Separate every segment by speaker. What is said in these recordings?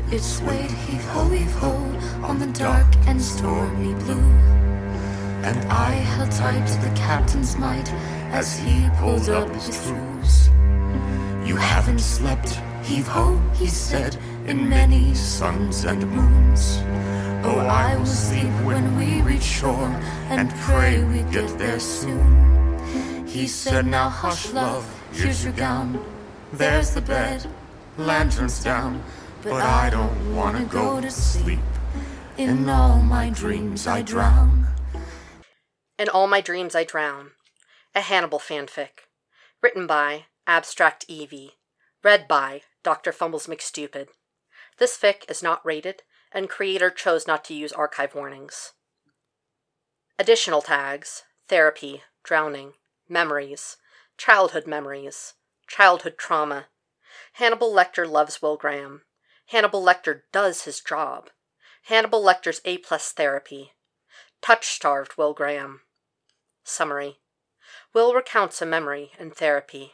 Speaker 1: It swayed heave-ho, on the dark and stormy blue. And I held tight to the captain's might as he pulled up his screws. You haven't slept, heave-ho, he said, in many suns and moons. Oh, I will sleep when we reach shore, and pray we get there soon. He said, now hush, love, here's your gown. There's the bed, lanterns down. But I don't want to go to sleep. In all my dreams I drown.
Speaker 2: In All My Dreams I Drown, a Hannibal fanfic. Written by Abstract Evie. Read by Dr. Fumbles McStupid. This fic is not rated, and creator chose not to use archive warnings. Additional tags: therapy, drowning, memories, childhood trauma. Hannibal Lecter loves Will Graham. Hannibal Lecter does his job. Hannibal Lecter's A+ therapy. Touch-starved Will Graham. Summary. Will recounts a memory in therapy.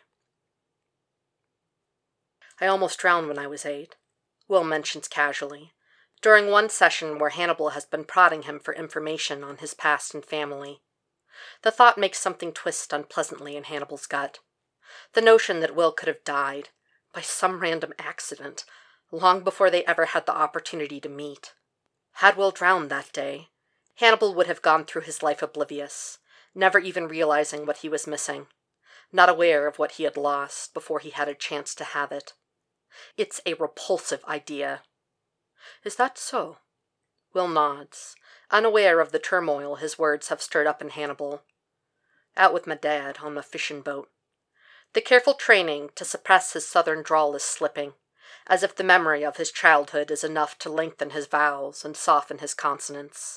Speaker 2: I almost drowned when I was 8, Will mentions casually, during one session where Hannibal has been prodding him for information on his past and family. The thought makes something twist unpleasantly in Hannibal's gut. The notion that Will could have died, by some random accident, long before they ever had the opportunity to meet. Had Will drowned that day, Hannibal would have gone through his life oblivious, never even realizing what he was missing, not aware of what he had lost before he had a chance to have it. It's a repulsive idea. Is that so? Will nods, unaware of the turmoil his words have stirred up in Hannibal. Out with my dad on the fishing boat. The careful training to suppress his southern drawl is slipping, as if the memory of his childhood is enough to lengthen his vowels and soften his consonants.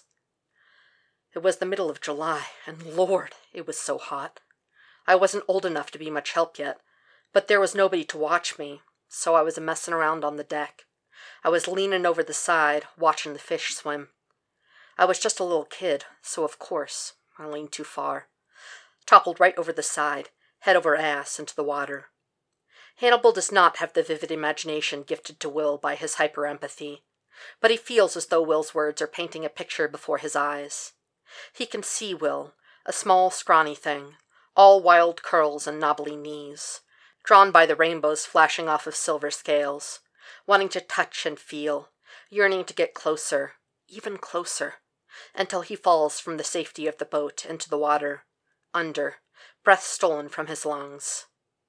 Speaker 2: It was the middle of July, and Lord, it was so hot. I wasn't old enough to be much help yet, but there was nobody to watch me, so I was a-messin' around on the deck. I was leaning over the side, watching the fish swim. I was just a little kid, so of course I leaned too far. Toppled right over the side, head over ass into the water. Hannibal does not have the vivid imagination gifted to Will by his hyper-empathy, but he feels as though Will's words are painting a picture before his eyes. He can see Will, a small, scrawny thing, all wild curls and knobbly knees, drawn by the rainbows flashing off of silver scales, wanting to touch and feel, yearning to get closer, even closer, until he falls from the safety of the boat into the water, under, breath stolen from his lungs.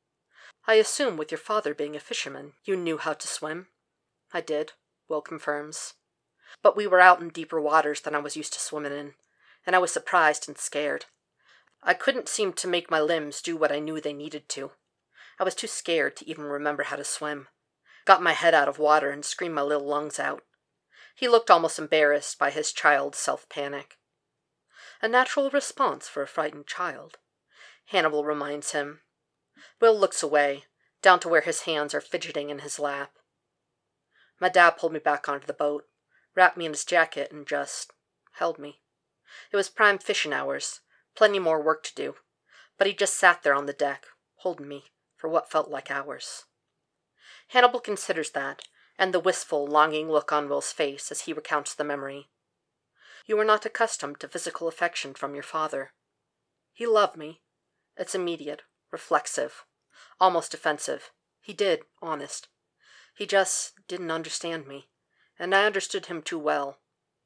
Speaker 2: I assume with your father being a fisherman, you knew how to swim? I did, Will confirms. But we were out in deeper waters than I was used to swimming in, and I was surprised and scared. I couldn't seem to make my limbs do what I knew they needed to. I was too scared to even remember how to swim. Got my head out of water and screamed my little lungs out. He looked almost embarrassed by his child's self-panic. A natural response for a frightened child, Hannibal reminds him. Will looks away, down to where his hands are fidgeting in his lap. My dad pulled me back onto the boat, wrapped me in his jacket, and just held me. It was prime fishing hours, plenty more work to do, but he just sat there on the deck, holding me, for what felt like hours. Hannibal considers that, and the wistful, longing look on Will's face as he recounts the memory. You were not accustomed to physical affection from your father. He loved me. It's immediate, reflexive, almost offensive. He did, honest. He just didn't understand me, and I understood him too well.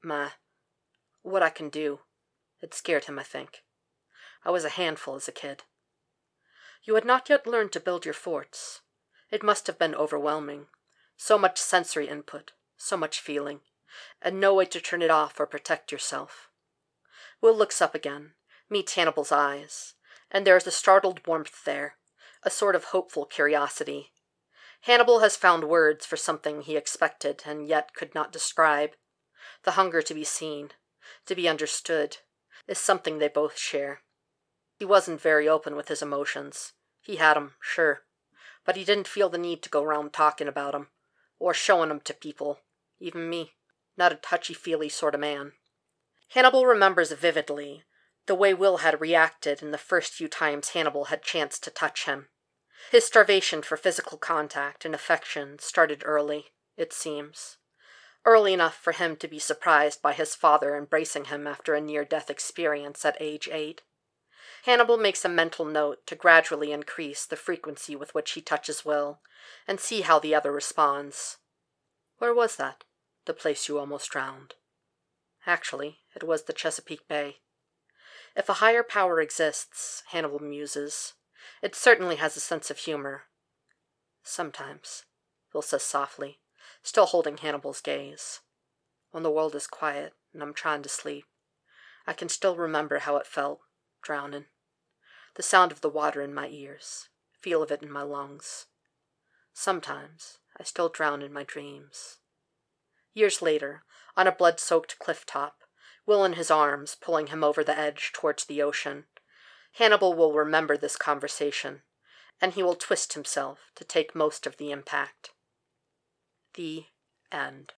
Speaker 2: What I can do. It scared him, I think. I was a handful as a kid. You had not yet learned to build your forts. It must have been overwhelming. So much sensory input, so much feeling, and no way to turn it off or protect yourself. Will looks up again, meets Hannibal's eyes, and there is a startled warmth there, a sort of hopeful curiosity. Hannibal has found words for something he expected and yet could not describe. The hunger to be seen, to be understood, is something they both share. He wasn't very open with his emotions. He had 'em, sure, but he didn't feel the need to go around talking about 'em, or showing 'em to people, even me. Not a touchy-feely sort of man. Hannibal remembers vividly the way Will had reacted in the first few times Hannibal had chanced to touch him. His starvation for physical contact and affection started early, it seems, early enough for him to be surprised by his father embracing him after a near-death experience at age 8. Hannibal makes a mental note to gradually increase the frequency with which he touches Will, and see how the other responds. Where was that? The place you almost drowned. Actually, it was the Chesapeake Bay. If a higher power exists, Hannibal muses, it certainly has a sense of humor. Sometimes, Will says softly, still holding Hannibal's gaze. When the world is quiet and I'm trying to sleep, I can still remember how it felt, drowning. The sound of the water in my ears, feel of it in my lungs. Sometimes I still drown in my dreams. Years later, on a blood-soaked cliff top, Will in his arms, pulling him over the edge towards the ocean, Hannibal will remember this conversation, and he will twist himself to take most of the impact. The end.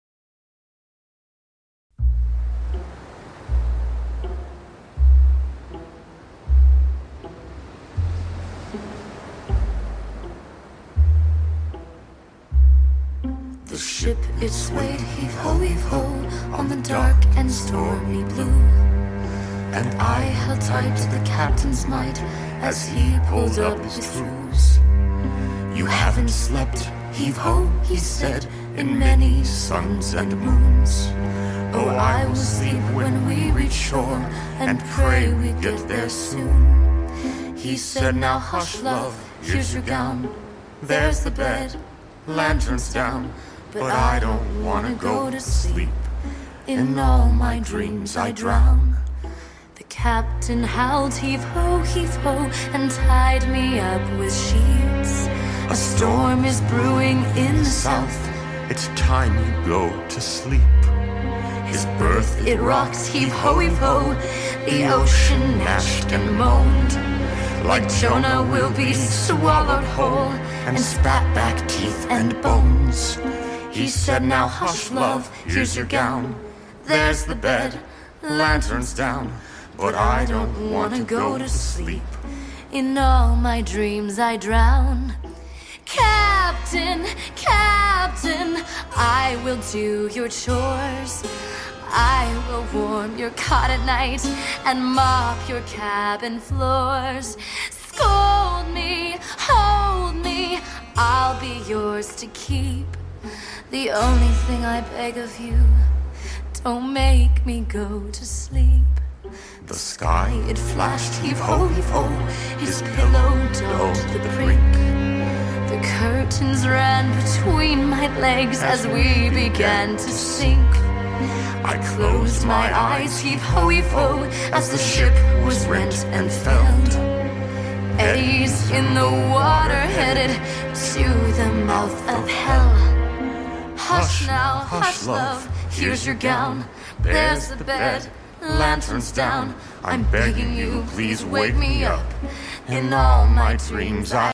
Speaker 1: The ship, its weight, heave-ho, on the dark and stormy blue. And I held tight to the captain's might as he pulled up his screws. You haven't slept, heave-ho, he said, in many suns and moons. Oh, I will sleep when we reach shore, and pray we get there soon. He said, now hush, love, here's your gown. There's the bed, lanterns down. But I don't wanna go to sleep. In all my dreams I drown. The captain howled heave-ho, and tied me up with sheets. A storm is brewing in the south.
Speaker 3: It's time you go to sleep.
Speaker 1: His berth, it rocks, heave-ho, the ocean gnashed and moaned. Like Jonah will be swallowed whole, and spat back teeth and bones. He said, now hush, love, here's your gown. There's the bed, lanterns down. But I don't want to go to sleep. In all my dreams I drown. Captain, captain, I will do your chores. I will warm your cot at night and mop your cabin floors. Scold me, hold me, I'll be yours to keep. The only thing I beg of you, don't make me go to sleep.
Speaker 3: The sky,
Speaker 1: it flashed, heave-ho, his pillow dulled to the brink. The curtains ran between my legs as we began to sink. I closed my eyes, heave-ho, as the ship was rent and felled. Eddies in the water headed to the mouth of hell. Hush now, hush love, here's your gown. There's the bed, lanterns down. I'm begging you, please wake me up. In all my dreams I